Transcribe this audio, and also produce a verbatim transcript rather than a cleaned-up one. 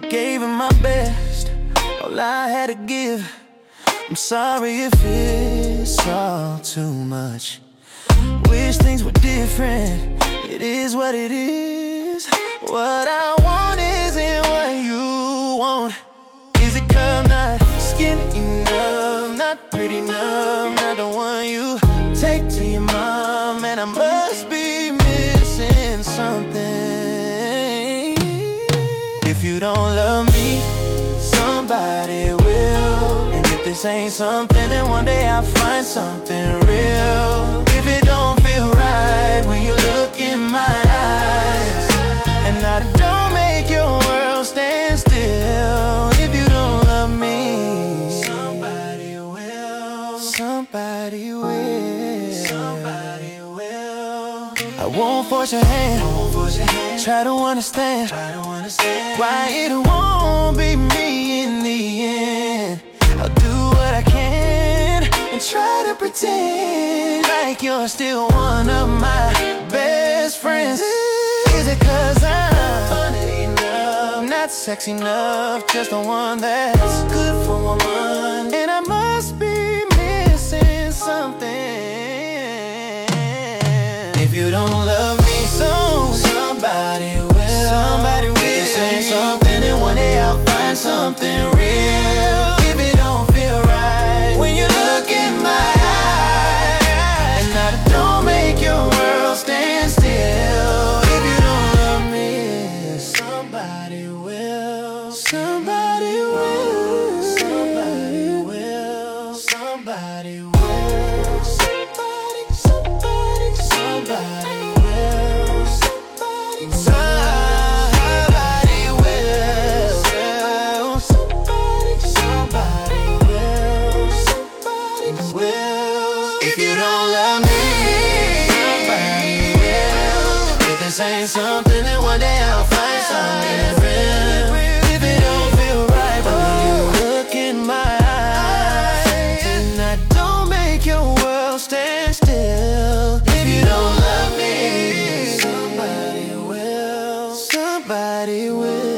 Gave him my best, all I had to give. I'm sorry if it's all too much. Wish things were different, it is what it is. What I want isn't what you want. Is it 'cause I'm not skinny enough, not pretty enough, not the one you take to your mom? And I must be missing something. If you don't love me, somebody will. And if this ain't something, then one day I'll find something real. If it don't feel right when you look in my eyes, and I don't make your world stand still. If you don't love me, somebody will. Somebody will. Somebody will. I won't force your hand. Try to understand. Try to understand why it won't be me in the end. I'll do what I can and try to pretend like you're still one of my best friends. Is it 'cause I'm funny enough, not sexy enough, just the one that's good for woman? And I must be missing something. If you don't love me, so somebody will. Somebody will. This ain't something, and one day I'll find something real. If it don't feel right when you look in my eyes, and I don't make your world stand still. If you don't love me, somebody will. Somebody will. Somebody will. Somebody will. Somebody, somebody, somebody will. Somebody, somebody will. Somebody, somebody will. Somebody will. If you don't love me, somebody will. If this ain't something, then one day I'll find something real. If it don't feel right when you look in my eyes, and I don't make your world stand still. If you don't love me, somebody will. Somebody will.